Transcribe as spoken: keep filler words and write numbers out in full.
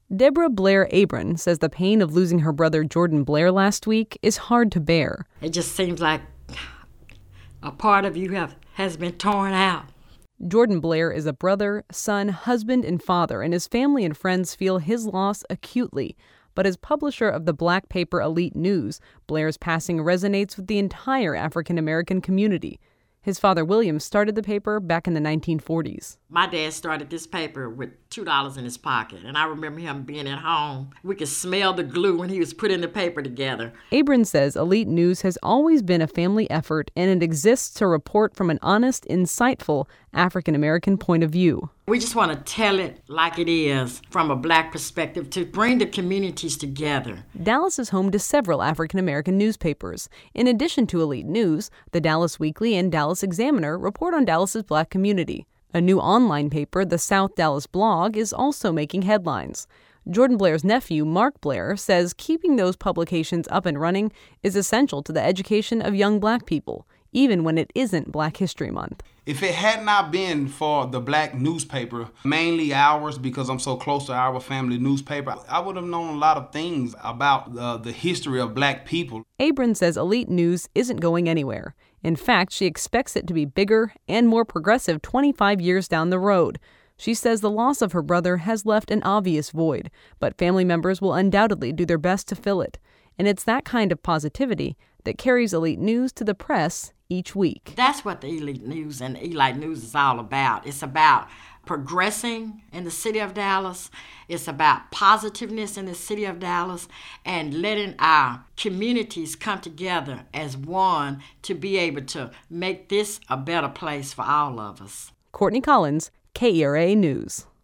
Deborah Blair Abram says the pain of losing her brother Jordan Blair last week is hard to bear. It just seems like a part of you have, has been torn out. Jordan Blair is a brother, son, husband, and father, and his family and friends feel his loss acutely. But as publisher of the black paper Elite News, Blair's passing resonates with the entire African American community. His father, William, started the paper back in the nineteen forties. My dad started this paper with two dollars in his pocket, and I remember him being at home. We could smell the glue when he was putting the paper together. Abram says Elite News has always been a family effort, and it exists to report from an honest, insightful African American point of view. We just want to tell it like it is from a black perspective to bring the communities together. Dallas is home to several African American newspapers. In addition to Elite News, the Dallas Weekly and Dallas Examiner report on Dallas's black community. A new online paper, the South Dallas Blog, is also making headlines. Jordan Blair's nephew, Mark Blair, says keeping those publications up and running is essential to the education of young black people, even when it isn't Black History Month. If it had not been for the black newspaper, mainly ours, because I'm so close to our family newspaper, I would have known a lot of things about uh, the history of black people. Abram says Elite News isn't going anywhere. In fact, she expects it to be bigger and more progressive twenty-five years down the road. She says the loss of her brother has left an obvious void, but family members will undoubtedly do their best to fill it. And it's that kind of positivity that carries Elite News to the press each week. That's what the Elite News and Elite News is all about. It's about progressing in the city of Dallas. It's about positiveness in the city of Dallas and letting our communities come together as one to be able to make this a better place for all of us. Courtney Collins, K E R A News.